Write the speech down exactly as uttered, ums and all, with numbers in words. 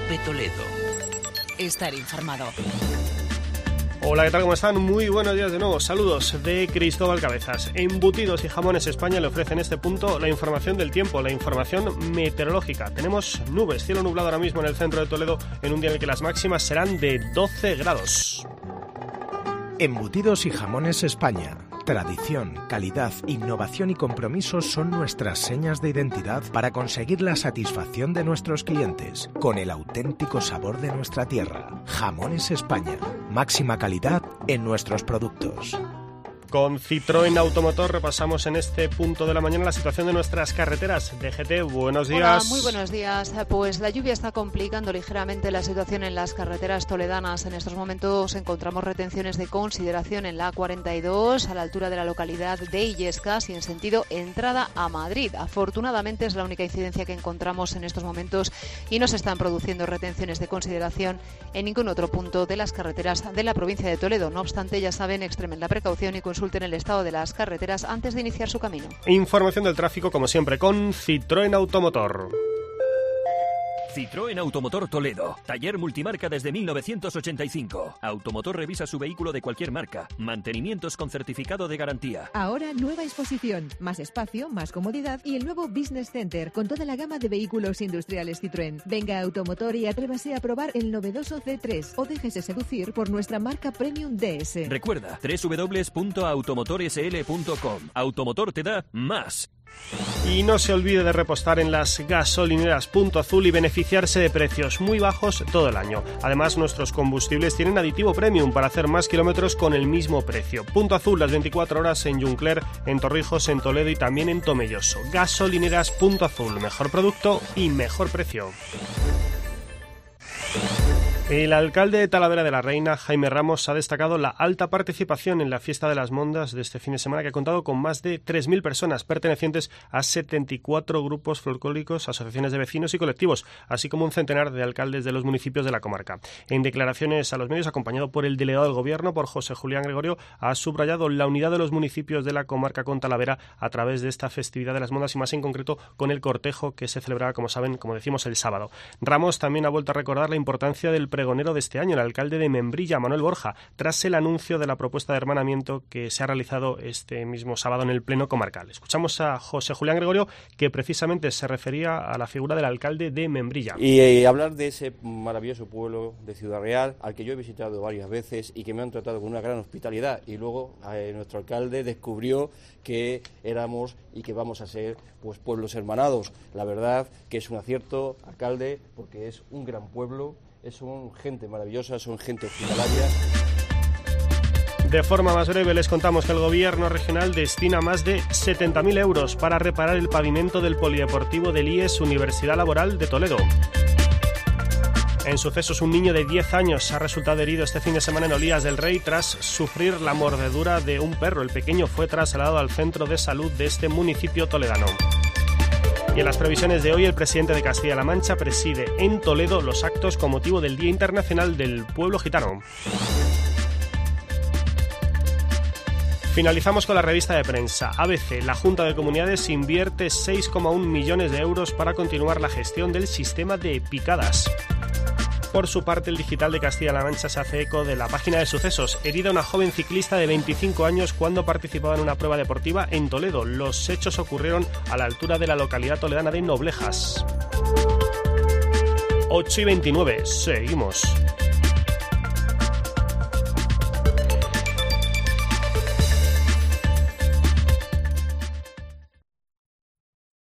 Cope Toledo. Estar informado. Hola, ¿qué tal? ¿Cómo están? Muy buenos días de nuevo. Saludos de Cristóbal Cabezas. Embutidos y Jamones España le ofrece en este punto la información del tiempo, la información meteorológica. Tenemos nubes, cielo nublado ahora mismo en el centro de Toledo, en un día en el que las máximas serán de doce grados. Embutidos y Jamones España. Tradición, calidad, innovación y compromiso son nuestras señas de identidad para conseguir la satisfacción de nuestros clientes, con el auténtico sabor de nuestra tierra. Jamones España. Máxima calidad en nuestros productos. Con Citroën Automotor repasamos en este punto de la mañana la situación de nuestras carreteras. D G T, buenos días. Hola, muy buenos días. Pues la lluvia está complicando ligeramente la situación en las carreteras toledanas. En estos momentos encontramos retenciones de consideración en la A cuarenta y dos, a la altura de la localidad de Illescas y en sentido entrada a Madrid. Afortunadamente es la única incidencia que encontramos en estos momentos y no se están produciendo retenciones de consideración en ningún otro punto de las carreteras de la provincia de Toledo. No obstante, ya saben, extremen la precaución y consulten el estado de las carreteras antes de iniciar su camino. Información del tráfico, como siempre, con Citroën Automotor. Citroën Automotor Toledo. Taller multimarca desde mil novecientos ochenta y cinco. Automotor revisa su vehículo de cualquier marca. Mantenimientos con certificado de garantía. Ahora nueva exposición, más espacio, más comodidad y el nuevo Business Center con toda la gama de vehículos industriales Citroën. Venga a Automotor y atrévase a probar el novedoso C tres o déjese seducir por nuestra marca Premium D S. Recuerda, doble u doble u doble u punto automotor s l punto com. Automotor te da más. Y no se olvide de repostar en las gasolineras Punto Azul y beneficiarse de precios muy bajos todo el año. Además, nuestros combustibles tienen aditivo premium para hacer más kilómetros con el mismo precio. Punto Azul las veinticuatro horas en Juncler, en Torrijos, en Toledo y también en Tomelloso. Gasolineras Punto Azul, mejor producto y mejor precio. El alcalde de Talavera de la Reina, Jaime Ramos, ha destacado la alta participación en la Fiesta de las Mondas de este fin de semana, que ha contado con más de tres mil personas pertenecientes a setenta y cuatro grupos folclóricos, asociaciones de vecinos y colectivos, así como un centenar de alcaldes de los municipios de la comarca. En declaraciones a los medios, acompañado por el delegado del Gobierno, por José Julián Gregorio, ha subrayado la unidad de los municipios de la comarca con Talavera a través de esta festividad de las Mondas y más en concreto con el cortejo que se celebraba, como saben, como decimos, el sábado. Ramos también ha vuelto a recordar la importancia del pregonero de este año, el alcalde de Membrilla, Manuel Borja, tras el anuncio de la propuesta de hermanamiento que se ha realizado este mismo sábado en el Pleno Comarcal. Escuchamos a José Julián Gregorio, que precisamente se refería a la figura del alcalde de Membrilla. Y eh, hablar de ese maravilloso pueblo de Ciudad Real, al que yo he visitado varias veces y que me han tratado con una gran hospitalidad, y luego eh, nuestro alcalde descubrió que éramos y que vamos a ser pues pueblos hermanados. La verdad que es un acierto, alcalde, porque es un gran pueblo. Son gente maravillosa, son gente hospitalaria. De forma más breve les contamos que el Gobierno regional destina más de setenta mil euros para reparar el pavimento del polideportivo del I E S Universidad Laboral de Toledo. En sucesos, un niño de diez años ha resultado herido este fin de semana en Olías del Rey tras sufrir la mordedura de un perro. El pequeño fue trasladado al centro de salud de este municipio toledano. Y en las previsiones de hoy, el presidente de Castilla-La Mancha preside en Toledo los actos con motivo del Día Internacional del Pueblo Gitano. Finalizamos con la revista de prensa. A B C, la Junta de Comunidades invierte seis coma uno millones de euros para continuar la gestión del sistema de picadas. Por su parte, el Digital de Castilla-La Mancha se hace eco de la página de sucesos. Herida una joven ciclista de veinticinco años cuando participaba en una prueba deportiva en Toledo. Los hechos ocurrieron a la altura de la localidad toledana de Noblejas. ocho y veintinueve, seguimos.